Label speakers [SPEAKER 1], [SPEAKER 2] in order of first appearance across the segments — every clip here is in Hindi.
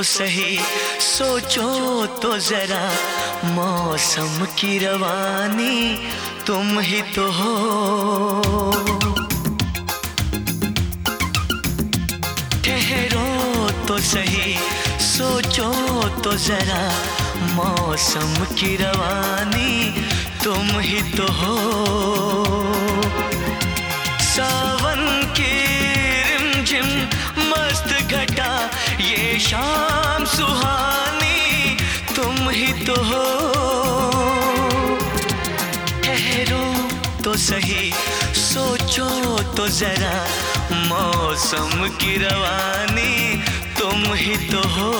[SPEAKER 1] तो सही, सोचो तो जरा, मौसम की रवानी तुम ही तो हो। ठहरो तो सही, सोचो तो जरा, मौसम की रवानी तुम ही तो हो। सावन की रिमझिम मस्त घटा, ये शाम सुहानी तुम ही तो हो। ठहरो तो सही, सोचो तो जरा, मौसम की रवानी तुम ही तो हो।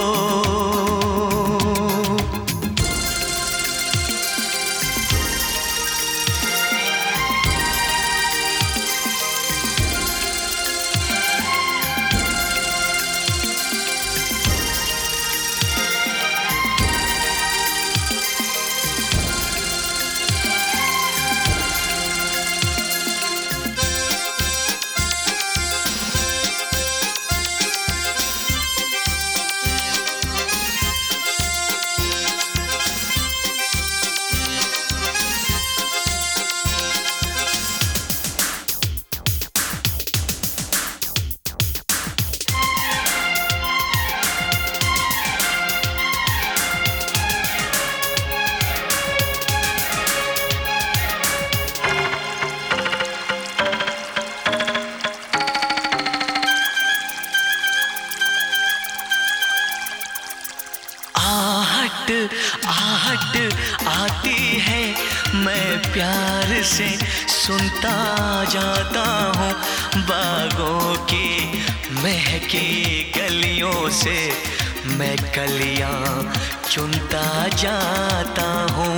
[SPEAKER 1] आहट आती है, मैं प्यार से सुनता जाता हूँ। बागों की महकी गलियों से मैं कलियाँ चुनता जाता हूँ।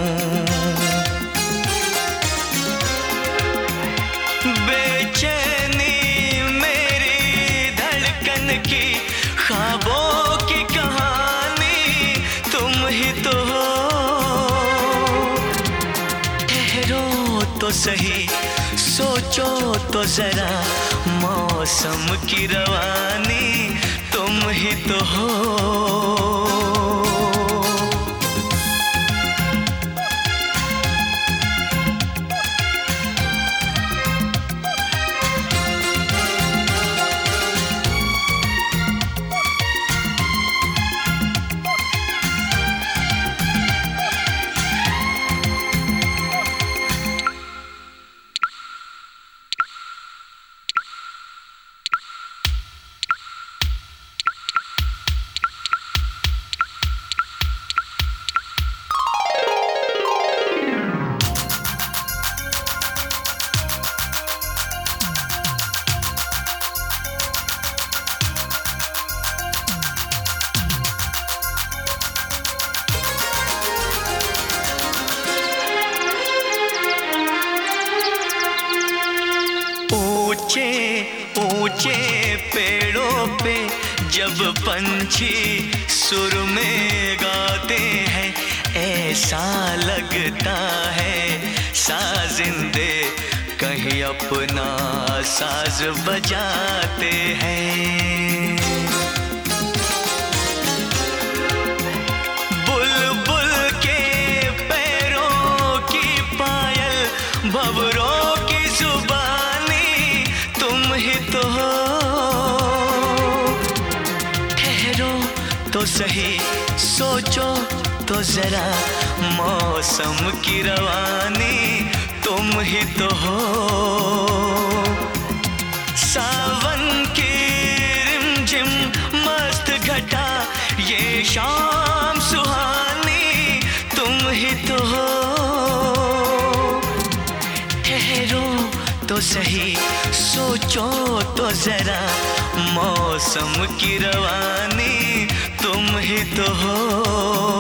[SPEAKER 1] बेचैनी मेरी धड़कन की, ख्वाबों की कहानी तुम ही तो हो। ठहरो तो सही, सोचो तो जरा, मौसम की रवानी तुम ही तो हो। ऊंचे पेड़ों पे जब पंछी सुर में गाते हैं, ऐसा लगता है साजिंदे कहीं अपना साज बजाते हैं। बुलबुल के पैरों की पायल, भंवरों की जुबानी तुम ही तो हो। ठहरो तो सही, सोचो तो जरा, मौसम की रवानी तुम ही तो हो। सावन की रिमझिम मस्त घटा, ये शाम सुहानी तुम ही तो हो। ठहरो तो सही, सोचो तो जरा, मौसम की रवानी तुम ही तो हो।